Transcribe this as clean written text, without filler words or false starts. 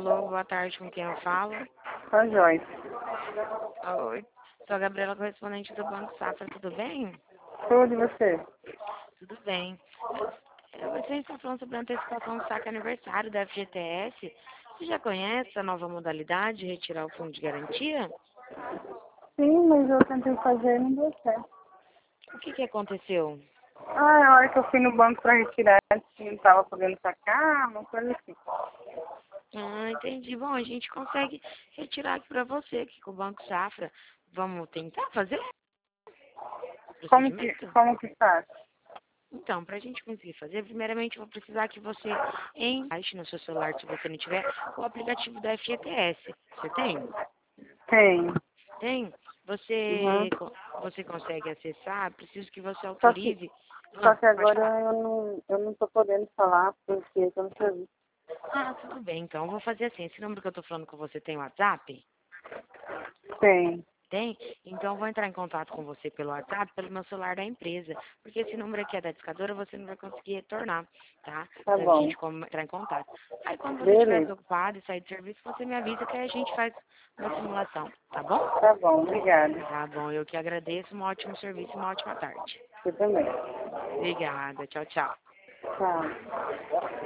Alô, boa tarde, com quem eu falo? Com a Joyce. Oi, sou a Gabriela, correspondente do Banco Safra, tudo bem? Tudo e você? Tudo bem. Você está falando sobre a antecipação do saque aniversário da FGTS. Você já conhece a nova modalidade de retirar o fundo de garantia? Sim, mas eu tentei fazer e não deu certo. O que aconteceu? Ah, a hora que eu fui no banco para retirar, não estava podendo sacar, uma coisa assim. Ah, entendi. Bom, a gente consegue retirar aqui para você, aqui com o Banco Safra. Vamos tentar fazer o procedimento? Como que faz? Então, para a gente conseguir fazer, primeiramente eu vou precisar que você baixe no seu celular, se você não tiver, o aplicativo da FGTS. Você tem? Tem. Tem? Uhum. Você consegue acessar? Preciso que você Só que, autorize. só que Pode agora falar. eu não tô podendo falar porque eu tô no serviço. Ah, tudo bem, então eu vou fazer assim. Esse número que eu estou falando com você tem WhatsApp? Tem. Tem? Então eu vou entrar em contato com você pelo WhatsApp, pelo meu celular da empresa. Porque esse número aqui é da discadora, você não vai conseguir retornar, tá? Tá Pra bom. gente entrar em contato. Aí quando você estiver Beleza. desocupado e sair do serviço, você me avisa que aí a gente faz uma simulação, tá bom? Tá bom, obrigada. Tá bom, eu que agradeço. Um ótimo serviço, uma ótima tarde. Você também. Obrigada, tchau, tchau. Tchau.